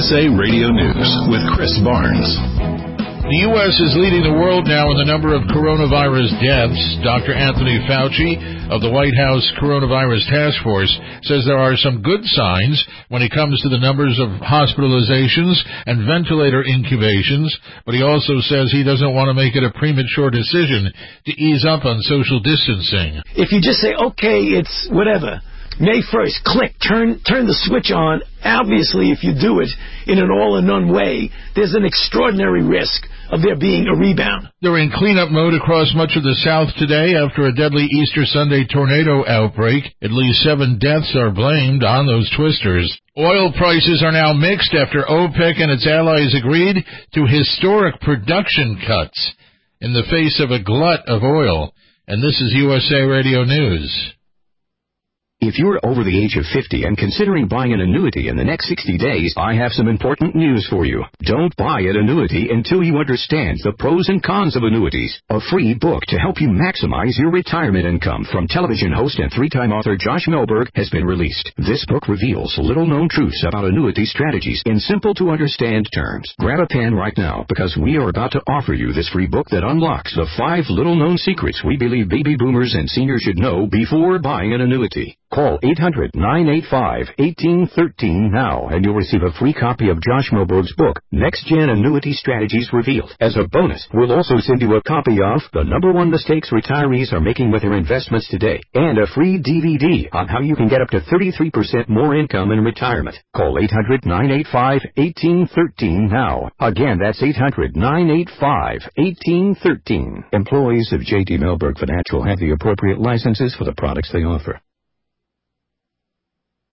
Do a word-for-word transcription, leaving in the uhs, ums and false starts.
S A Radio News with Chris Barnes. The U S is leading the world now in the number of coronavirus deaths. Doctor Anthony Fauci of the White House Coronavirus Task Force says there are some good signs when it comes to the numbers of hospitalizations and ventilator incubations, but he also says he doesn't want to make it a premature decision to ease up on social distancing. If you just say, okay, it's whatever, May first, click, turn turn the switch on. Obviously, if you do it in an all-or-none way, there's an extraordinary risk of there being a rebound. They're in cleanup mode across much of the South today after a deadly Easter Sunday tornado outbreak. At least seven deaths are blamed on those twisters. Oil prices are now mixed after OPEC and its allies agreed to historic production cuts in the face of a glut of oil. And this is U S A Radio News. If you're over the age of fifty and considering buying an annuity in the next sixty days, I have some important news for you. Don't buy an annuity until you understand the pros and cons of annuities. A free book to help you maximize your retirement income from television host and three-time author Josh Melberg has been released. This book reveals little-known truths about annuity strategies in simple-to-understand terms. Grab a pen right now because we are about to offer you this free book that unlocks the five little-known secrets we believe baby boomers and seniors should know before buying an annuity. Call eight hundred, nine eight five, one eight one three now, and you'll receive a free copy of Josh Melberg's book, Next Gen Annuity Strategies Revealed. As a bonus, we'll also send you a copy of The Number One Mistakes Retirees Are Making with Their Investments Today, and a free D V D on how you can get up to thirty-three percent more income in retirement. Call eight hundred, nine eight five, one eight one three now. Again, that's eight hundred, nine eight five, one eight one three. Employees of J D Melberg Financial have the appropriate licenses for the products they offer.